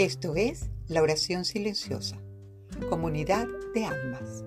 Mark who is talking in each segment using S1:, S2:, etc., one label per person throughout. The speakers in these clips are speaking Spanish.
S1: Esto es la oración silenciosa, comunidad de almas.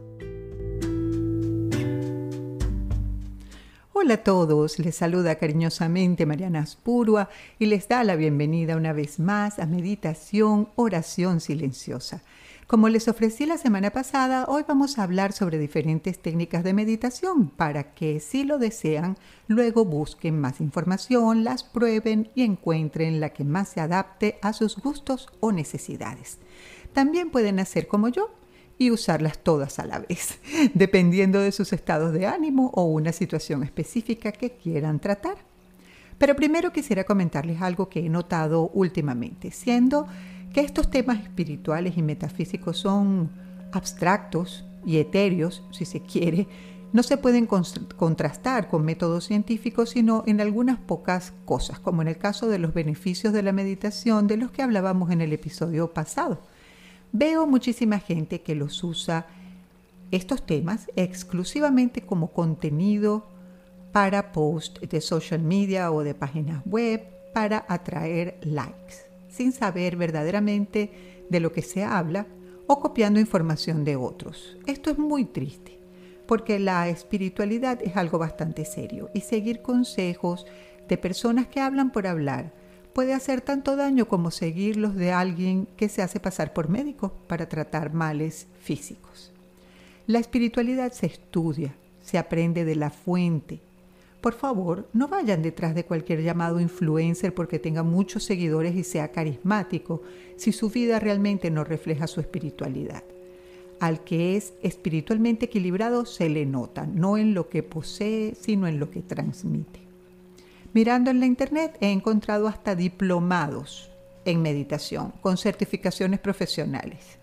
S1: Hola a todos, les saluda cariñosamente Mariana Aspurua y les da la bienvenida una vez más a Meditación Oración Silenciosa. Como les ofrecí la semana pasada, hoy vamos a hablar sobre diferentes técnicas de meditación para que, si lo desean, luego busquen más información, las prueben y encuentren la que más se adapte a sus gustos o necesidades. También pueden hacer como yo y usarlas todas a la vez, dependiendo de sus estados de ánimo o una situación específica que quieran tratar. Pero primero quisiera comentarles algo que he notado últimamente, siendo que estos temas espirituales y metafísicos son abstractos y etéreos, si se quiere, no se pueden contrastar con métodos científicos, sino en algunas pocas cosas, como en el caso de los beneficios de la meditación de los que hablábamos en el episodio pasado. Veo muchísima gente que los usa estos temas exclusivamente como contenido para posts de social media o de páginas web para atraer likes, sin saber verdaderamente de lo que se habla o copiando información de otros. Esto es muy triste, porque la espiritualidad es algo bastante serio y seguir consejos de personas que hablan por hablar puede hacer tanto daño como seguir los de alguien que se hace pasar por médico para tratar males físicos. La espiritualidad se estudia, se aprende de la fuente. Por favor, no vayan detrás de cualquier llamado influencer porque tenga muchos seguidores y sea carismático, si su vida realmente no refleja su espiritualidad. Al que es espiritualmente equilibrado se le nota, no en lo que posee, sino en lo que transmite. Mirando en la internet he encontrado hasta diplomados en meditación con certificaciones profesionales.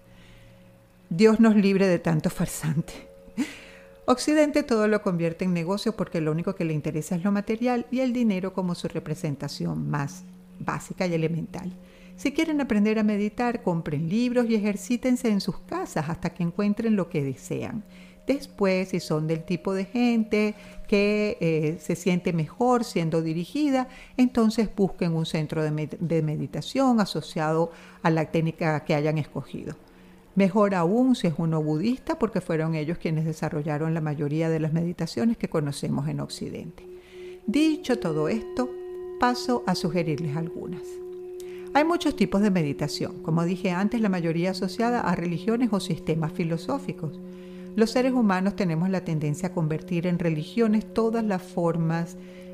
S1: Dios nos libre de tanto farsante. Occidente todo lo convierte en negocio porque lo único que le interesa es lo material y el dinero como su representación más básica y elemental. Si quieren aprender a meditar, compren libros y ejercítense en sus casas hasta que encuentren lo que desean. Después, si son del tipo de gente que se siente mejor siendo dirigida, entonces busquen un centro de meditación asociado a la técnica que hayan escogido. Mejor aún si es uno budista, porque fueron ellos quienes desarrollaron la mayoría de las meditaciones que conocemos en Occidente. Dicho todo esto, paso a sugerirles algunas. Hay muchos tipos de meditación, como dije antes, la mayoría asociada a religiones o sistemas filosóficos. Los seres humanos tenemos la tendencia a convertir en religiones todas las formas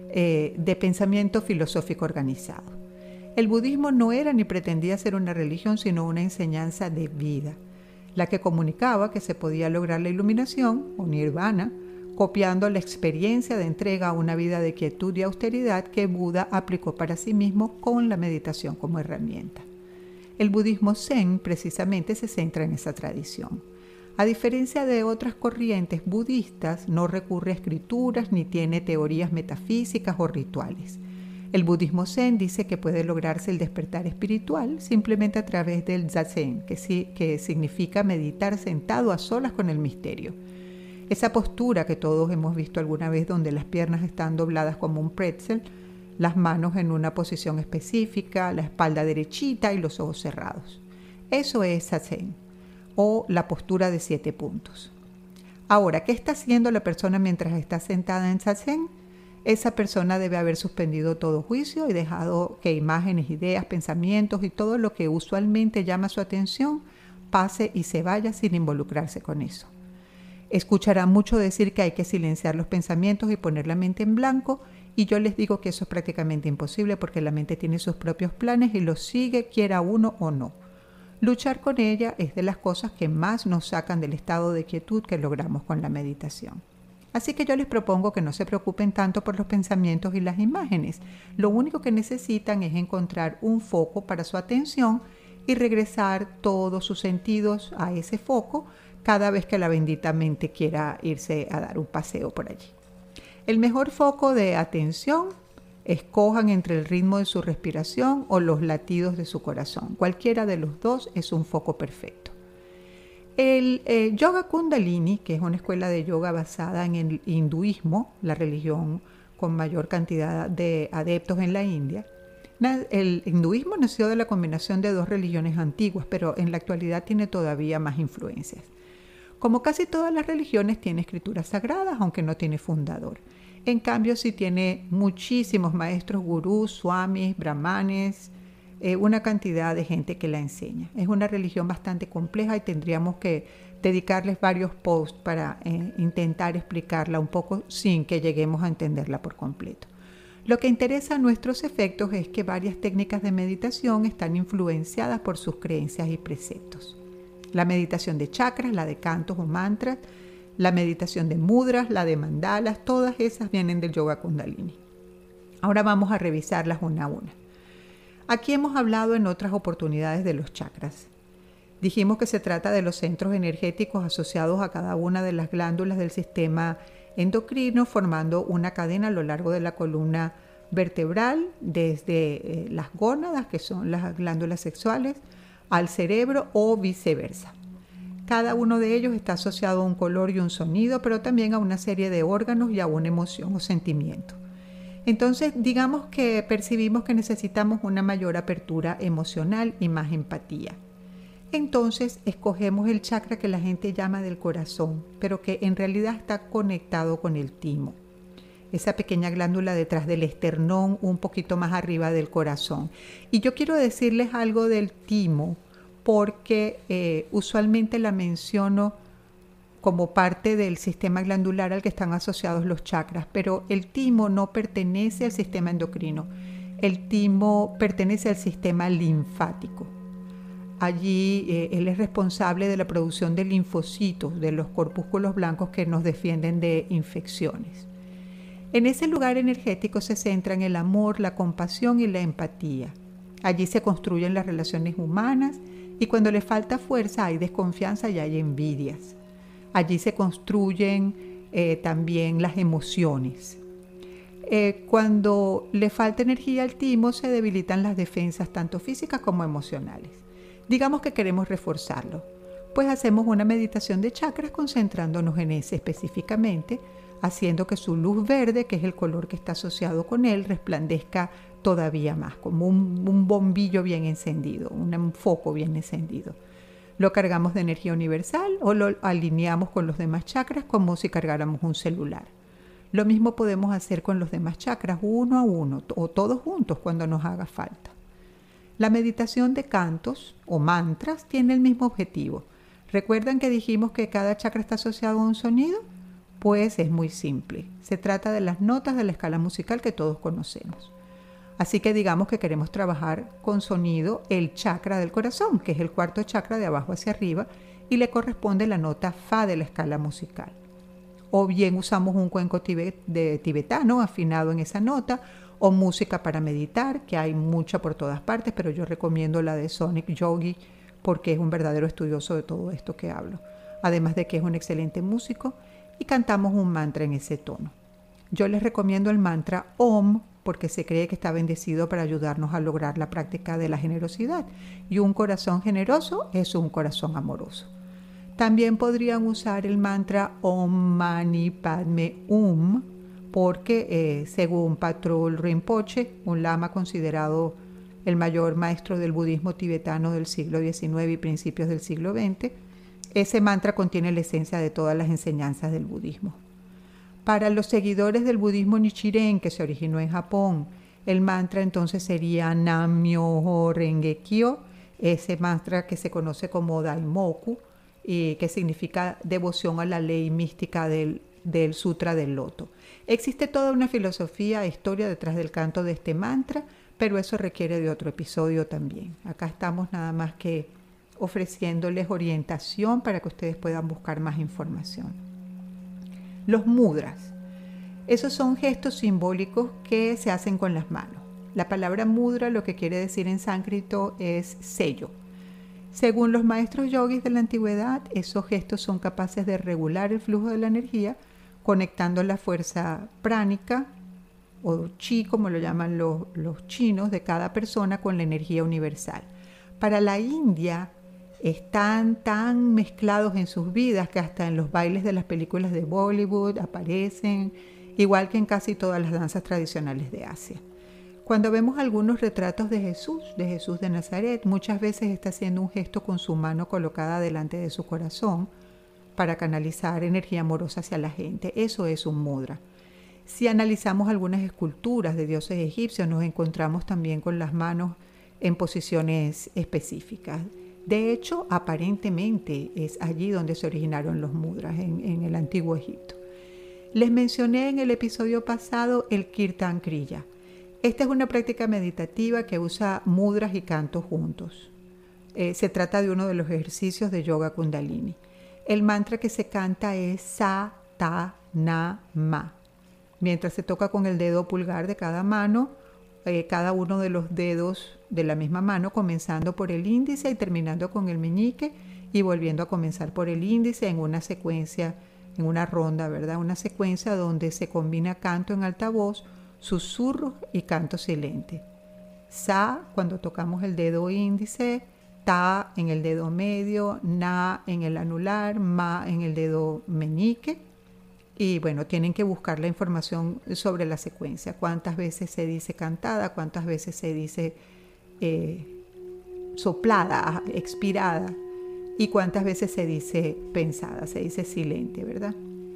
S1: de pensamiento filosófico organizado. El budismo no era ni pretendía ser una religión, sino una enseñanza de vida, la que comunicaba que se podía lograr la iluminación o nirvana, copiando la experiencia de entrega a una vida de quietud y austeridad que Buda aplicó para sí mismo con la meditación como herramienta. El budismo Zen precisamente se centra en esa tradición. A diferencia de otras corrientes budistas, no recurre a escrituras ni tiene teorías metafísicas o rituales. El budismo Zen dice que puede lograrse el despertar espiritual simplemente a través del zazen, que significa meditar sentado a solas con el misterio. Esa postura que todos hemos visto alguna vez donde las piernas están dobladas como un pretzel, las manos en una posición específica, la espalda derechita y los ojos cerrados. Eso es zazen, o la postura de 7 puntos. Ahora, ¿qué está haciendo la persona mientras está sentada en zazen? Esa persona debe haber suspendido todo juicio y dejado que imágenes, ideas, pensamientos y todo lo que usualmente llama su atención pase y se vaya sin involucrarse con eso. Escucharán mucho decir que hay que silenciar los pensamientos y poner la mente en blanco, y yo les digo que eso es prácticamente imposible porque la mente tiene sus propios planes y los sigue quiera uno o no. Luchar con ella es de las cosas que más nos sacan del estado de quietud que logramos con la meditación. Así que yo les propongo que no se preocupen tanto por los pensamientos y las imágenes. Lo único que necesitan es encontrar un foco para su atención y regresar todos sus sentidos a ese foco cada vez que la bendita mente quiera irse a dar un paseo por allí. El mejor foco de atención, escojan entre el ritmo de su respiración o los latidos de su corazón. Cualquiera de los dos es un foco perfecto. El yoga kundalini, que es una escuela de yoga basada en el hinduismo, la religión con mayor cantidad de adeptos en la India, El hinduismo nació de la combinación de dos religiones antiguas, pero en la actualidad tiene todavía más influencias. Como casi todas las religiones, tiene escrituras sagradas, aunque no tiene fundador. En cambio, sí tiene muchísimos maestros, gurús, swamis, brahmanes, una cantidad de gente que la enseña. Es una religión bastante compleja y tendríamos que dedicarles varios posts para intentar explicarla un poco sin que lleguemos a entenderla por completo. Lo que interesa a nuestros efectos es que varias técnicas de meditación están influenciadas por sus creencias y preceptos. La meditación de chakras, la de cantos o mantras, la meditación de mudras, la de mandalas, todas esas vienen del yoga kundalini. Ahora vamos a revisarlas una a una. Aquí hemos hablado en otras oportunidades de los chakras. Dijimos que se trata de los centros energéticos asociados a cada una de las glándulas del sistema endocrino, formando una cadena a lo largo de la columna vertebral, desde las gónadas, que son las glándulas sexuales, al cerebro o viceversa. Cada uno de ellos está asociado a un color y un sonido, pero también a una serie de órganos y a una emoción o sentimiento. Entonces, digamos que percibimos que necesitamos una mayor apertura emocional y más empatía. Entonces, escogemos el chakra que la gente llama del corazón, pero que en realidad está conectado con el timo. Esa pequeña glándula detrás del esternón, un poquito más arriba del corazón. Y yo quiero decirles algo del timo, porque usualmente la menciono como parte del sistema glandular al que están asociados los chakras, pero el timo no pertenece al sistema endocrino. El timo pertenece al sistema linfático. Allí él es responsable de la producción de linfocitos, de los corpúsculos blancos que nos defienden de infecciones. En ese lugar energético se centra en el amor, la compasión y la empatía. Allí se construyen las relaciones humanas y cuando le falta fuerza hay desconfianza y hay envidias. Allí se construyen también las emociones. Cuando le falta energía al timo se debilitan las defensas tanto físicas como emocionales. Digamos que queremos reforzarlo, pues hacemos una meditación de chakras concentrándonos en ese específicamente, haciendo que su luz verde, que es el color que está asociado con él, resplandezca todavía más, como un bombillo bien encendido, un foco bien encendido. Lo cargamos de energía universal o lo alineamos con los demás chakras como si cargáramos un celular. Lo mismo podemos hacer con los demás chakras, uno a uno o todos juntos cuando nos haga falta. La meditación de cantos o mantras tiene el mismo objetivo. ¿Recuerdan que dijimos que cada chakra está asociado a un sonido? Pues es muy simple. Se trata de las notas de la escala musical que todos conocemos. Así que digamos que queremos trabajar con sonido el chakra del corazón, que es el cuarto chakra de abajo hacia arriba, y le corresponde la nota fa de la escala musical. O bien usamos un cuenco tibetano afinado en esa nota, o música para meditar, que hay mucha por todas partes, pero yo recomiendo la de Sonic Yogi porque es un verdadero estudioso de todo esto que hablo. Además de que es un excelente músico, y cantamos un mantra en ese tono. Yo les recomiendo el mantra Om porque se cree que está bendecido para ayudarnos a lograr la práctica de la generosidad, y un corazón generoso es un corazón amoroso. También podrían usar el mantra Om Mani Padme Hum, porque según Patrul Rinpoche, un lama considerado el mayor maestro del budismo tibetano del siglo XIX y principios del siglo XX, ese mantra contiene la esencia de todas las enseñanzas del budismo. Para los seguidores del budismo Nichiren, que se originó en Japón, el mantra entonces sería Nam-myoho Renge-kyo, ese mantra que se conoce como Daimoku, y que significa devoción a la ley mística del Sutra del Loto. Existe toda una filosofía e historia detrás del canto de este mantra, pero eso requiere de otro episodio también. Acá estamos nada más que ofreciéndoles orientación para que ustedes puedan buscar más información. Los mudras. Esos son gestos simbólicos que se hacen con las manos. La palabra mudra lo que quiere decir en sánscrito es sello. Según los maestros yogis de la antigüedad, esos gestos son capaces de regular el flujo de la energía, conectando la fuerza pránica, o chi, como lo llaman los chinos, de cada persona con la energía universal. Para la India, están tan mezclados en sus vidas que hasta en los bailes de las películas de Bollywood aparecen, igual que en casi todas las danzas tradicionales de Asia. Cuando vemos algunos retratos de Jesús de Nazaret, muchas veces está haciendo un gesto con su mano colocada delante de su corazón para canalizar energía amorosa hacia la gente. Eso es un mudra. Si analizamos algunas esculturas de dioses egipcios, nos encontramos también con las manos en posiciones específicas. De hecho, aparentemente es allí donde se originaron los mudras, en el antiguo Egipto. Les mencioné en el episodio pasado el Kirtan Kriya. Esta es una práctica meditativa que usa mudras y cantos juntos. Se trata de uno de los ejercicios de yoga kundalini. El mantra que se canta es Sa, Ta, Na, Ma. Mientras se toca con el dedo pulgar de cada mano, cada uno de los dedos de la misma mano, comenzando por el índice y terminando con el meñique y volviendo a comenzar por el índice en una secuencia, en una ronda, ¿verdad? Una secuencia donde se combina canto en alta voz, susurros y canto silente. Sa cuando tocamos el dedo índice, Ta en el dedo medio, Na en el anular, Ma en el dedo meñique. Y bueno, tienen que buscar la información sobre la secuencia. Cuántas veces se dice cantada, cuántas veces se dice soplada, expirada, y cuántas veces se dice pensada, se dice silente, ¿verdad?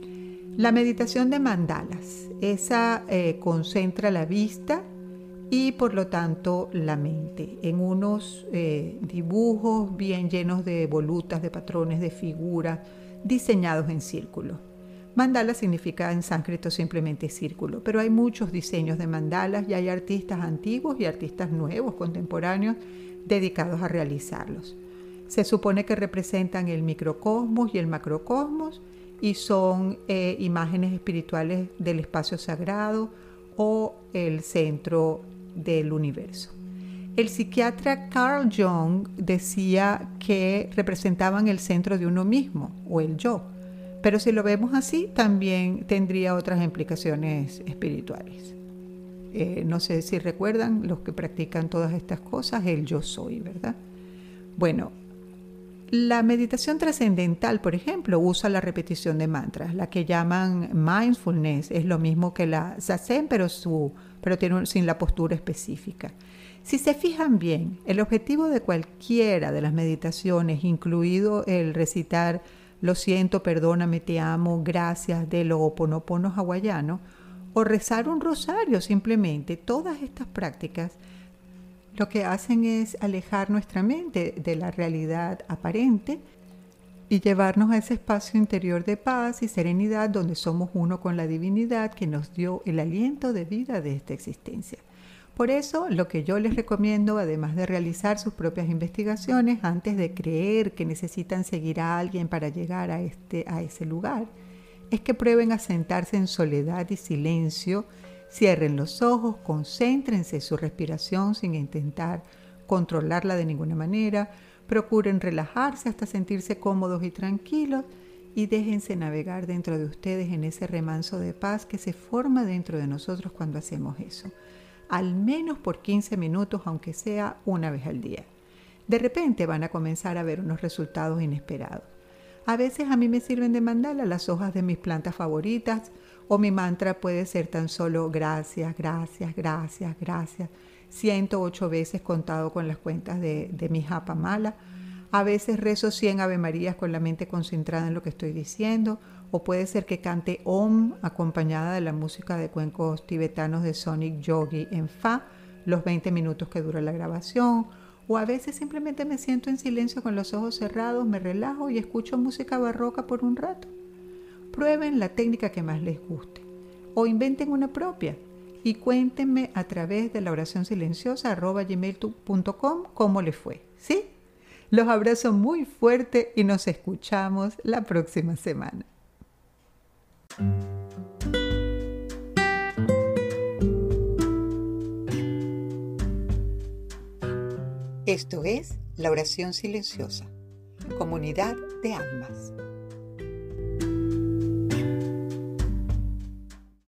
S1: La meditación de mandalas, esa concentra la vista y por lo tanto la mente en unos dibujos bien llenos de volutas, de patrones, de figuras diseñados en círculos. Mandala significa en sánscrito simplemente círculo, pero hay muchos diseños de mandalas y hay artistas antiguos y artistas nuevos, contemporáneos, dedicados a realizarlos. Se supone que representan el microcosmos y el macrocosmos y son imágenes espirituales del espacio sagrado o el centro del universo. El psiquiatra Carl Jung decía que representaban el centro de uno mismo o el yo. Pero si lo vemos así, también tendría otras implicaciones espirituales. No sé si recuerdan los que practican todas estas cosas, el yo soy, ¿verdad? Bueno, la meditación trascendental, por ejemplo, usa la repetición de mantras, la que llaman mindfulness, es lo mismo que la zazen, pero tiene sin la postura específica. Si se fijan bien, el objetivo de cualquiera de las meditaciones, incluido el recitar lo siento, perdóname, te amo, gracias del Ho'oponopono hawaiano, o rezar un rosario simplemente, todas estas prácticas lo que hacen es alejar nuestra mente de la realidad aparente y llevarnos a ese espacio interior de paz y serenidad donde somos uno con la divinidad que nos dio el aliento de vida de esta existencia. Por eso, lo que yo les recomiendo, además de realizar sus propias investigaciones, antes de creer que necesitan seguir a alguien para llegar a ese lugar, es que prueben a sentarse en soledad y silencio, cierren los ojos, concéntrense en su respiración sin intentar controlarla de ninguna manera, procuren relajarse hasta sentirse cómodos y tranquilos y déjense navegar dentro de ustedes en ese remanso de paz que se forma dentro de nosotros cuando hacemos eso. Al menos por 15 minutos, aunque sea una vez al día. De repente van a comenzar a ver unos resultados inesperados. A veces a mí me sirven de mandala las hojas de mis plantas favoritas o mi mantra puede ser tan solo gracias, gracias, gracias, gracias. 108 veces contado con las cuentas de mi japa mala. A veces rezo 100 Ave Marías con la mente concentrada en lo que estoy diciendo. O puede ser que cante Om acompañada de la música de cuencos tibetanos de Sonic Yogi en Fa, los 20 minutos que dura la grabación. O a veces simplemente me siento en silencio con los ojos cerrados, me relajo y escucho música barroca por un rato. Prueben la técnica que más les guste. O inventen una propia y cuéntenme a través de la oración silenciosa @gmail.com cómo les fue. ¿Sí? Los abrazo muy fuerte y nos escuchamos la próxima semana. Esto es La Oración Silenciosa, Comunidad de Almas.